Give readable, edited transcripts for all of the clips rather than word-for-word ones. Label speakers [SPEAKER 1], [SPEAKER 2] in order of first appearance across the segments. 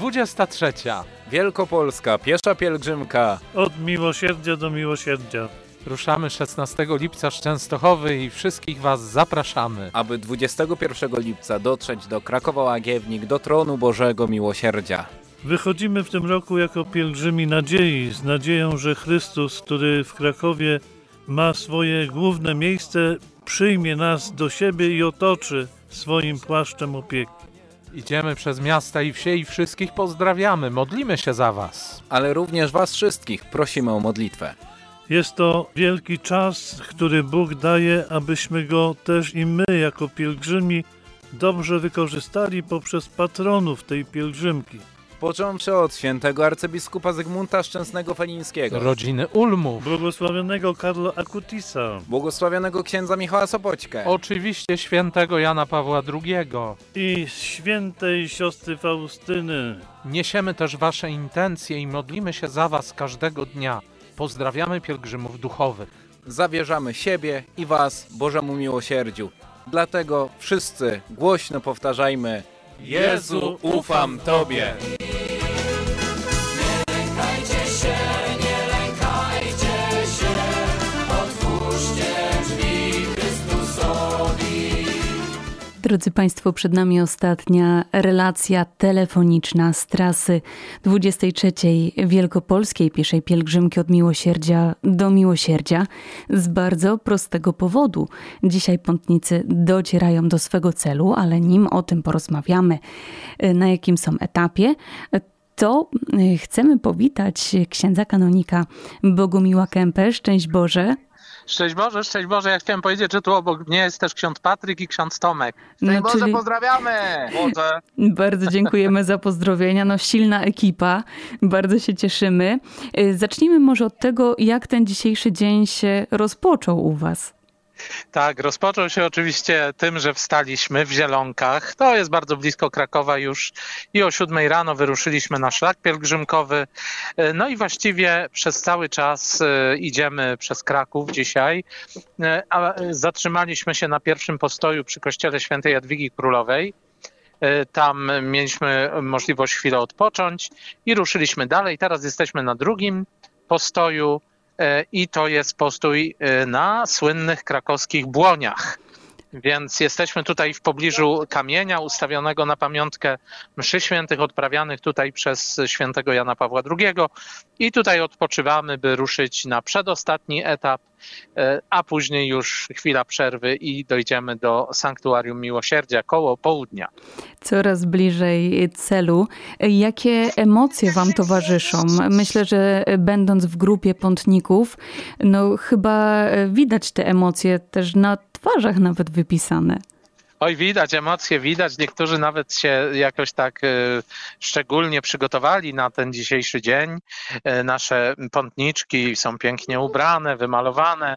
[SPEAKER 1] 23.
[SPEAKER 2] Wielkopolska Piesza Pielgrzymka.
[SPEAKER 3] Od miłosierdzia do miłosierdzia.
[SPEAKER 1] Ruszamy 16 lipca z Częstochowy i wszystkich Was zapraszamy.
[SPEAKER 2] Aby 21 lipca dotrzeć do Krakowa Łagiewnik, do Tronu Bożego Miłosierdzia.
[SPEAKER 3] Wychodzimy w tym roku jako pielgrzymi nadziei, z nadzieją, że Chrystus, który w Krakowie ma swoje główne miejsce, przyjmie nas do siebie i otoczy swoim płaszczem opieki.
[SPEAKER 1] Idziemy przez miasta i wsie i wszystkich pozdrawiamy, modlimy się za Was.
[SPEAKER 2] Ale również Was wszystkich prosimy o modlitwę.
[SPEAKER 3] Jest to wielki czas, który Bóg daje, abyśmy go też i my jako pielgrzymi dobrze wykorzystali poprzez patronów tej pielgrzymki.
[SPEAKER 2] Począwszy od świętego arcybiskupa Zygmunta Szczęsnego-Felińskiego,
[SPEAKER 1] rodziny Ulmów,
[SPEAKER 3] błogosławionego Karla Akutisa,
[SPEAKER 2] błogosławionego księdza Michała Sopoćkę,
[SPEAKER 1] oczywiście świętego Jana Pawła II
[SPEAKER 3] i świętej siostry Faustyny.
[SPEAKER 1] Niesiemy też Wasze intencje i modlimy się za Was każdego dnia. Pozdrawiamy pielgrzymów duchowych.
[SPEAKER 2] Zawierzamy siebie i Was Bożemu miłosierdziu. Dlatego wszyscy głośno powtarzajmy: Jezu, ufam Tobie!
[SPEAKER 4] Nie lękajcie się, otwórzcie drzwi Chrystusowi.
[SPEAKER 5] Drodzy Państwo, przed nami ostatnia relacja telefoniczna z trasy 23. Wielkopolskiej Pieszej Pielgrzymki od Miłosierdzia do Miłosierdzia z bardzo prostego powodu. Dzisiaj pątnicy docierają do swego celu, ale nim o tym porozmawiamy, na jakim są etapie, to chcemy powitać księdza kanonika Bogumiła Kępę. Szczęść Boże.
[SPEAKER 1] Szczęść Boże, szczęść Boże. Ja chciałem powiedzieć, że tu obok mnie jest też ksiądz Patryk i ksiądz Tomek.
[SPEAKER 2] Szczęść Boże, pozdrawiamy! Boże.
[SPEAKER 5] Bardzo dziękujemy za pozdrowienia. Silna ekipa. Bardzo się cieszymy. Zacznijmy może od tego, jak ten dzisiejszy dzień się rozpoczął u Was.
[SPEAKER 1] Tak, rozpoczął się oczywiście tym, że wstaliśmy w Zielonkach. To jest bardzo blisko Krakowa już i o 7 rano wyruszyliśmy na szlak pielgrzymkowy. No i właściwie przez cały czas idziemy przez Kraków dzisiaj. A zatrzymaliśmy się na pierwszym postoju przy kościele świętej Jadwigi Królowej. Tam mieliśmy możliwość chwilę odpocząć i ruszyliśmy dalej. Teraz jesteśmy na drugim postoju. I to jest postój na słynnych krakowskich Błoniach. Więc jesteśmy tutaj w pobliżu kamienia ustawionego na pamiątkę mszy świętych odprawianych tutaj przez świętego Jana Pawła II. I tutaj odpoczywamy, by ruszyć na przedostatni etap, a później już chwila przerwy i dojdziemy do Sanktuarium Miłosierdzia koło południa.
[SPEAKER 5] Coraz bliżej celu. Jakie emocje Wam towarzyszą? Myślę, że będąc w grupie pątników, chyba widać te emocje też na twarzach nawet wypisane.
[SPEAKER 1] Oj, widać emocje, widać. Niektórzy nawet się jakoś tak szczególnie przygotowali na ten dzisiejszy dzień. Nasze pątniczki są pięknie ubrane, wymalowane.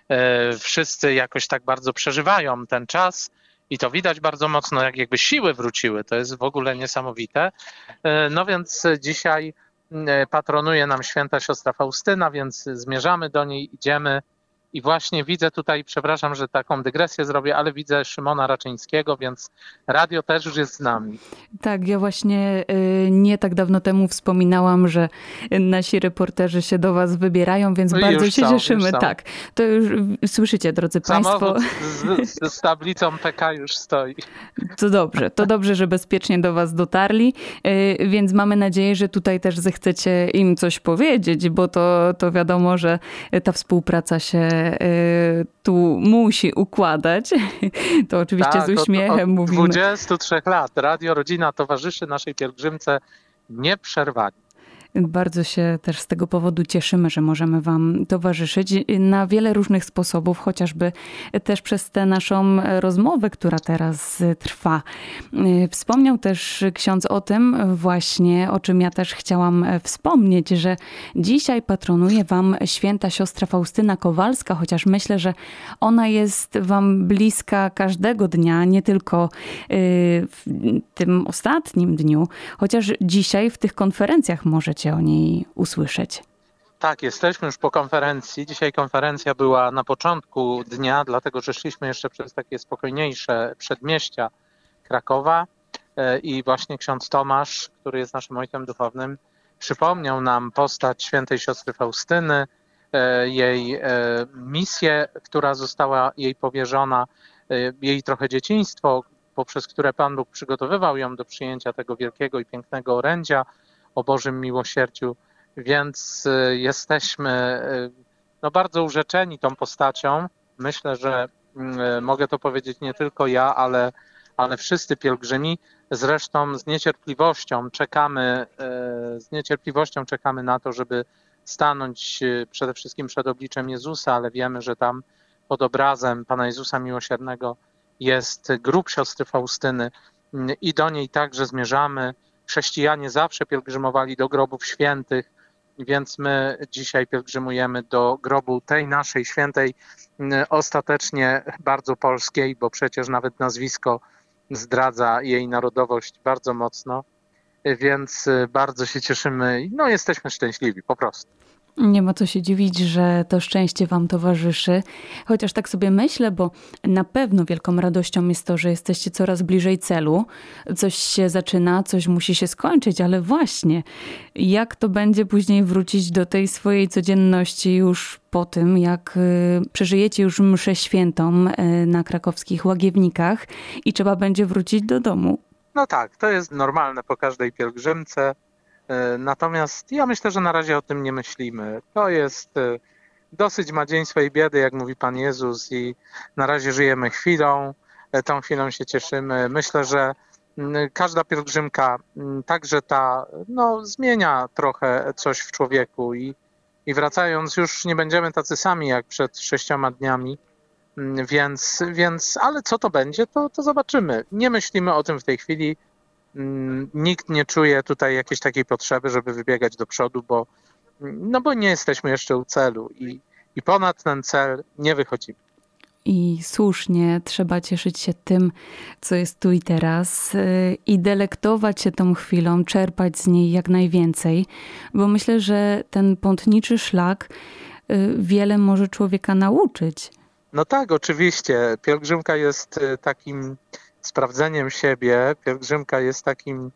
[SPEAKER 1] Wszyscy jakoś tak bardzo przeżywają ten czas i to widać bardzo mocno, jakby siły wróciły. To jest w ogóle niesamowite. No więc dzisiaj patronuje nam święta siostra Faustyna, więc zmierzamy do niej, idziemy. I właśnie widzę tutaj, przepraszam, że taką dygresję zrobię, ale widzę Szymona Raczyńskiego, więc radio też już jest z nami.
[SPEAKER 5] Tak, ja właśnie nie tak dawno temu wspominałam, że nasi reporterzy się do Was wybierają, więc bardzo się cieszymy. Tak, to już słyszycie, drodzy Państwo.
[SPEAKER 1] Z tablicą PK już stoi.
[SPEAKER 5] To dobrze, że bezpiecznie do Was dotarli, więc mamy nadzieję, że tutaj też zechcecie im coś powiedzieć, bo to wiadomo, że ta współpraca się tu musi układać. To oczywiście z uśmiechem mówimy.
[SPEAKER 1] Od 23 lat Radio Rodzina towarzyszy naszej pielgrzymce nieprzerwanie.
[SPEAKER 5] Bardzo się też z tego powodu cieszymy, że możemy Wam towarzyszyć na wiele różnych sposobów, chociażby też przez tę naszą rozmowę, która teraz trwa. Wspomniał też ksiądz o tym właśnie, o czym ja też chciałam wspomnieć, że dzisiaj patronuje Wam święta siostra Faustyna Kowalska, chociaż myślę, że ona jest Wam bliska każdego dnia, nie tylko w tym ostatnim dniu, chociaż dzisiaj w tych konferencjach możecie o niej usłyszeć.
[SPEAKER 1] Tak, jesteśmy już po konferencji. Dzisiaj konferencja była na początku dnia, dlatego że szliśmy jeszcze przez takie spokojniejsze przedmieścia Krakowa. i właśnie ksiądz Tomasz, który jest naszym ojcem duchownym, przypomniał nam postać świętej siostry Faustyny, jej misję, która została jej powierzona, jej trochę dzieciństwo, poprzez które Pan Bóg przygotowywał ją do przyjęcia tego wielkiego i pięknego orędzia o Bożym miłosierdziu, więc jesteśmy bardzo urzeczeni tą postacią. Myślę, że mogę to powiedzieć nie tylko ja, ale wszyscy pielgrzymi. Zresztą z niecierpliwością czekamy na to, żeby stanąć przede wszystkim przed obliczem Jezusa, ale wiemy, że tam pod obrazem Pana Jezusa Miłosiernego jest grób siostry Faustyny i do niej także zmierzamy. Chrześcijanie zawsze pielgrzymowali do grobów świętych, więc my dzisiaj pielgrzymujemy do grobu tej naszej świętej, ostatecznie bardzo polskiej, bo przecież nawet nazwisko zdradza jej narodowość bardzo mocno, więc bardzo się cieszymy, jesteśmy szczęśliwi po prostu.
[SPEAKER 5] Nie ma co się dziwić, że to szczęście wam towarzyszy. Chociaż tak sobie myślę, bo na pewno wielką radością jest to, że jesteście coraz bliżej celu. Coś się zaczyna, coś musi się skończyć, ale właśnie, jak to będzie później wrócić do tej swojej codzienności już po tym, jak przeżyjecie już mszę świętą na krakowskich Łagiewnikach i trzeba będzie wrócić do domu.
[SPEAKER 1] No tak, to jest normalne po każdej pielgrzymce. Natomiast ja myślę, że na razie o tym nie myślimy. To jest dosyć ma dzień swojej biedy, jak mówi Pan Jezus, i na razie żyjemy chwilą, tą chwilą się cieszymy. Myślę, że każda pielgrzymka, także ta, zmienia trochę coś w człowieku i wracając już nie będziemy tacy sami jak przed 6 dniami, więc ale co to będzie, to zobaczymy. Nie myślimy o tym w tej chwili. Nikt nie czuje tutaj jakiejś takiej potrzeby, żeby wybiegać do przodu, bo nie jesteśmy jeszcze u celu i ponad ten cel nie wychodzimy.
[SPEAKER 5] I słusznie trzeba cieszyć się tym, co jest tu i teraz i delektować się tą chwilą, czerpać z niej jak najwięcej, bo myślę, że ten pątniczy szlak wiele może człowieka nauczyć.
[SPEAKER 1] No tak, oczywiście. Pielgrzymka jest takim sprawdzeniem siebie. Pielgrzymka jest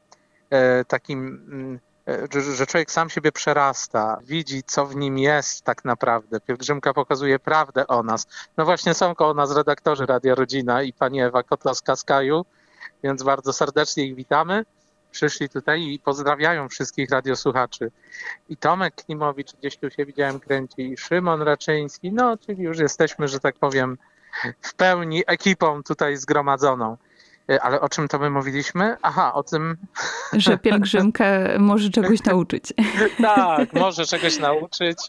[SPEAKER 1] takim, że człowiek sam siebie przerasta, widzi, co w nim jest tak naprawdę. Pielgrzymka pokazuje prawdę o nas. No właśnie są koło nas redaktorzy Radia Rodzina i pani Ewa Kotowska z Kaju, więc bardzo serdecznie ich witamy. Przyszli tutaj i pozdrawiają wszystkich radiosłuchaczy. I Tomek Klimowicz gdzieś tu się widziałem kręci, i Szymon Raczyński, czyli już jesteśmy, że tak powiem, w pełni ekipą tutaj zgromadzoną. Ale o czym to my mówiliśmy? Aha, o tym...
[SPEAKER 5] Że pielgrzymka może czegoś nauczyć.
[SPEAKER 1] Tak, może czegoś nauczyć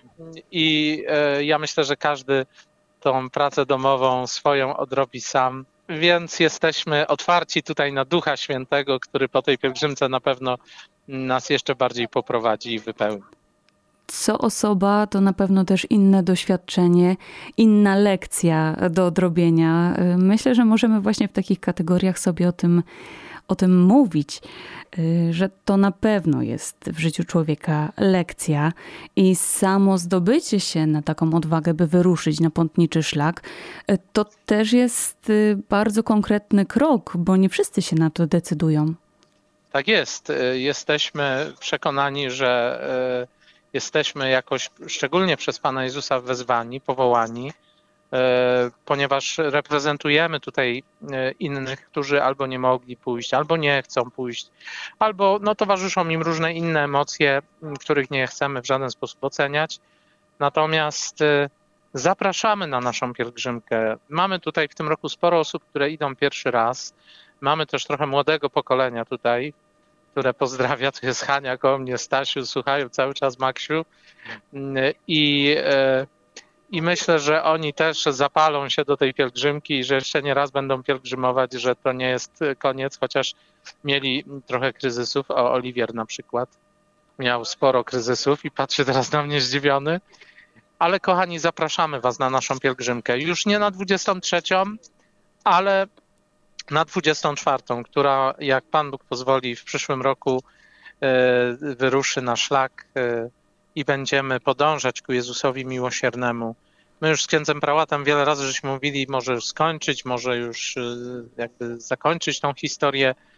[SPEAKER 1] i ja myślę, że każdy tą pracę domową swoją odrobi sam, więc jesteśmy otwarci tutaj na Ducha Świętego, który po tej pielgrzymce na pewno nas jeszcze bardziej poprowadzi i wypełni.
[SPEAKER 5] Co osoba, to na pewno też inne doświadczenie, inna lekcja do odrobienia. Myślę, że możemy właśnie w takich kategoriach sobie o tym mówić, że to na pewno jest w życiu człowieka lekcja i samo zdobycie się na taką odwagę, by wyruszyć na pątniczy szlak, to też jest bardzo konkretny krok, bo nie wszyscy się na to decydują.
[SPEAKER 1] Tak jest. Jesteśmy przekonani, że jesteśmy jakoś szczególnie przez Pana Jezusa wezwani, powołani, ponieważ reprezentujemy tutaj innych, którzy albo nie mogli pójść, albo nie chcą pójść, albo towarzyszą im różne inne emocje, których nie chcemy w żaden sposób oceniać. Natomiast zapraszamy na naszą pielgrzymkę. Mamy tutaj w tym roku sporo osób, które idą pierwszy raz. Mamy też trochę młodego pokolenia tutaj, które pozdrawia. Tu jest Hania koło mnie, Stasiu, słuchają cały czas Maksiu. I myślę, że oni też zapalą się do tej pielgrzymki i że jeszcze nie raz będą pielgrzymować, że to nie jest koniec, chociaż mieli trochę kryzysów. Oliwier na przykład miał sporo kryzysów i patrzy teraz na mnie zdziwiony. Ale kochani, zapraszamy was na naszą pielgrzymkę. Już nie na 23, ale na 24, która, jak Pan Bóg pozwoli, w przyszłym roku wyruszy na szlak i będziemy podążać ku Jezusowi Miłosiernemu. My już z księdzem prałatem wiele razy żeśmy mówili, może już skończyć, może już jakby zakończyć tą historię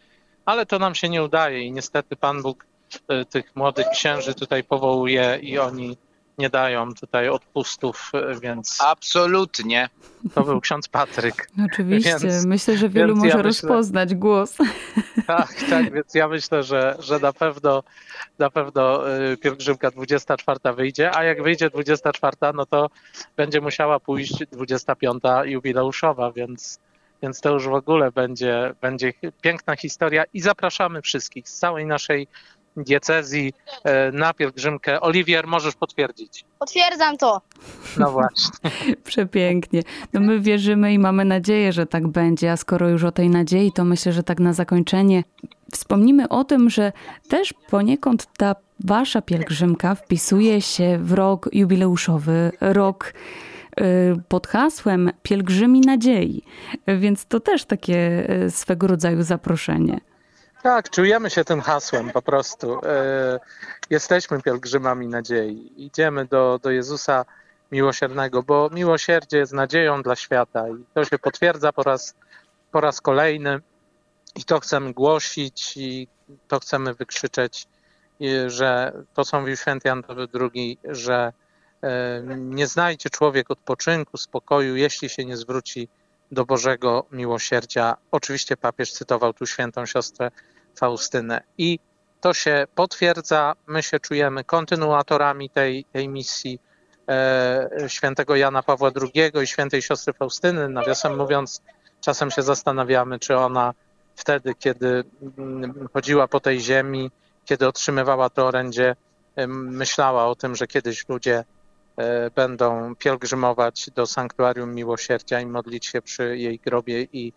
[SPEAKER 1] ale to nam się nie udaje i niestety Pan Bóg tych młodych księży tutaj powołuje i oni nie dają tutaj odpustów, więc
[SPEAKER 2] Absolutnie.
[SPEAKER 1] to był ksiądz Patryk.
[SPEAKER 5] Oczywiście,
[SPEAKER 1] Więc-
[SPEAKER 5] myślę, że wielu
[SPEAKER 1] więc
[SPEAKER 5] może
[SPEAKER 1] ja myślę-
[SPEAKER 5] rozpoznać głos.
[SPEAKER 1] Tak, więc ja myślę, że na pewno pielgrzymka 24 wyjdzie, a jak wyjdzie 24, no to będzie musiała pójść 25 jubileuszowa, więc to już w ogóle będzie piękna historia i zapraszamy wszystkich z całej naszej diecezji na pielgrzymkę. Oliwier, możesz potwierdzić.
[SPEAKER 6] Potwierdzam to.
[SPEAKER 1] No właśnie.
[SPEAKER 5] Przepięknie. No my wierzymy i mamy nadzieję, że tak będzie, a skoro już o tej nadziei, to myślę, że tak na zakończenie wspomnimy o tym, że też poniekąd ta wasza pielgrzymka wpisuje się w rok jubileuszowy, rok pod hasłem Pielgrzymi Nadziei, więc to też takie swego rodzaju zaproszenie.
[SPEAKER 1] Tak, czujemy się tym hasłem po prostu. Jesteśmy pielgrzymami nadziei. Idziemy do Jezusa miłosiernego, bo miłosierdzie jest nadzieją dla świata i to się potwierdza po raz kolejny i to chcemy głosić i to chcemy wykrzyczeć, że to, co mówił święty Jan Paweł II, że nie znajdzie człowiek odpoczynku, spokoju, jeśli się nie zwróci do Bożego miłosierdzia. Oczywiście papież cytował tu świętą siostrę Faustynę i to się potwierdza. My się czujemy kontynuatorami tej misji świętego Jana Pawła II i świętej siostry Faustyny. Nawiasem mówiąc, czasem się zastanawiamy, czy ona wtedy, kiedy chodziła po tej ziemi, kiedy otrzymywała to orędzie, myślała o tym, że kiedyś ludzie będą pielgrzymować do sanktuarium miłosierdzia i modlić się przy jej grobie i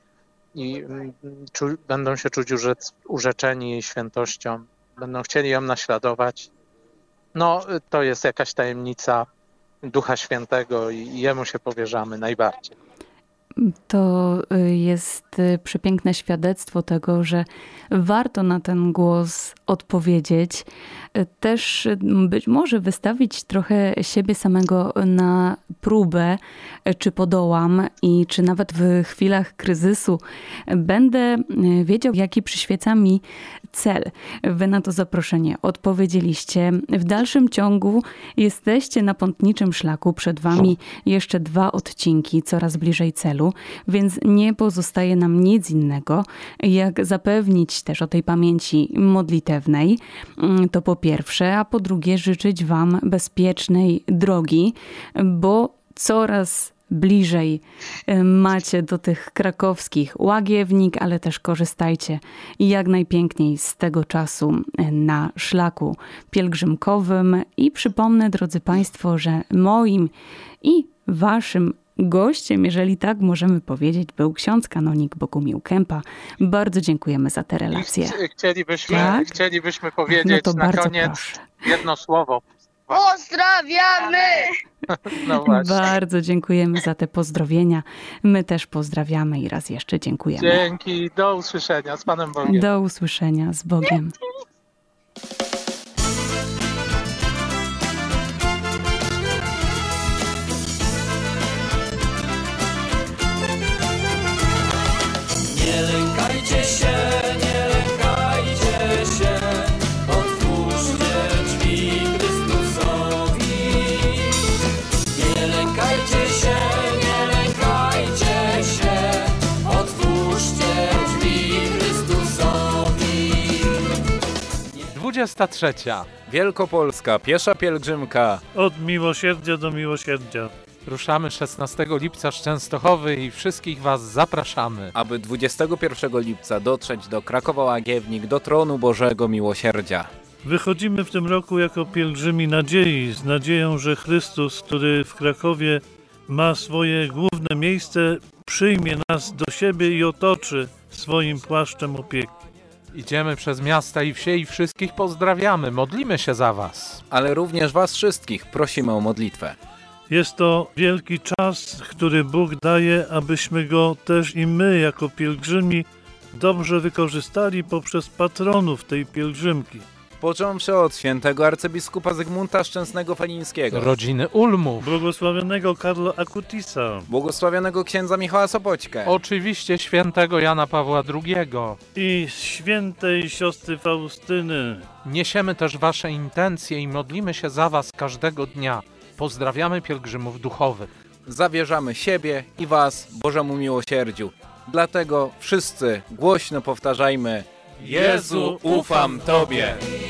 [SPEAKER 1] będą się czuć urzeczeni jej świętością, będą chcieli ją naśladować. No, to jest jakaś tajemnica Ducha Świętego i Jemu się powierzamy najbardziej.
[SPEAKER 5] To jest przepiękne świadectwo tego, że warto na ten głos odpowiedzieć. Też być może wystawić trochę siebie samego na próbę, czy podołam i czy nawet w chwilach kryzysu będę wiedział, jaki przyświeca mi cel. Wy na to zaproszenie odpowiedzieliście. W dalszym ciągu jesteście na pątniczym szlaku. Przed wami jeszcze 2 odcinki, coraz bliżej celu, więc nie pozostaje nam nic innego, jak zapewnić też o tej pamięci modlitewnej. To po pierwsze, a po drugie życzyć wam bezpiecznej drogi, bo coraz bliżej macie do tych krakowskich łagiewnik, ale też korzystajcie jak najpiękniej z tego czasu na szlaku pielgrzymkowym. I przypomnę, drodzy Państwo, że moim i waszym gościem, jeżeli tak możemy powiedzieć, był ksiądz kanonik Bogumił Kępa. Bardzo dziękujemy za te relacje.
[SPEAKER 1] Chcielibyśmy powiedzieć
[SPEAKER 5] No to
[SPEAKER 1] na
[SPEAKER 5] bardzo
[SPEAKER 1] koniec
[SPEAKER 5] proszę.
[SPEAKER 1] jedno słowo.
[SPEAKER 6] Pozdrawiamy!
[SPEAKER 1] No właśnie.
[SPEAKER 5] Bardzo dziękujemy za te pozdrowienia. My też pozdrawiamy i raz jeszcze dziękujemy.
[SPEAKER 1] Dzięki, do usłyszenia, z Panem Bogiem.
[SPEAKER 5] Do usłyszenia, z Bogiem.
[SPEAKER 4] Nie lękajcie się, otwórzcie drzwi Chrystusowi. Nie lękajcie się, otwórzcie drzwi Chrystusowi.
[SPEAKER 2] 23. Wielkopolska piesza pielgrzymka.
[SPEAKER 3] Od miłosierdzia do miłosierdzia.
[SPEAKER 1] Ruszamy 16 lipca z Częstochowy i wszystkich Was zapraszamy.
[SPEAKER 2] Aby 21 lipca dotrzeć do Krakowa Łagiewnik, do tronu Bożego Miłosierdzia.
[SPEAKER 3] Wychodzimy w tym roku jako pielgrzymi nadziei, z nadzieją, że Chrystus, który w Krakowie ma swoje główne miejsce, przyjmie nas do siebie i otoczy swoim płaszczem opieki.
[SPEAKER 1] Idziemy przez miasta i wsie i wszystkich pozdrawiamy, modlimy się za Was.
[SPEAKER 2] Ale również was wszystkich prosimy o modlitwę.
[SPEAKER 3] Jest to wielki czas, który Bóg daje, abyśmy go też i my jako pielgrzymi dobrze wykorzystali poprzez patronów tej pielgrzymki.
[SPEAKER 2] Począwszy od świętego arcybiskupa Zygmunta Szczęsnego-Felińskiego,
[SPEAKER 7] rodziny Ulmów,
[SPEAKER 3] Błogosławionego Karla Akutisa
[SPEAKER 2] błogosławionego księdza Michała Sopoćkę,
[SPEAKER 7] oczywiście świętego Jana Pawła II.
[SPEAKER 3] i świętej siostry Faustyny.
[SPEAKER 7] Niesiemy też wasze intencje i modlimy się za was każdego dnia. Pozdrawiamy pielgrzymów duchowych.
[SPEAKER 2] zawierzamy siebie i was Bożemu miłosierdziu. Dlatego wszyscy głośno powtarzajmy: Jezu, ufam Tobie!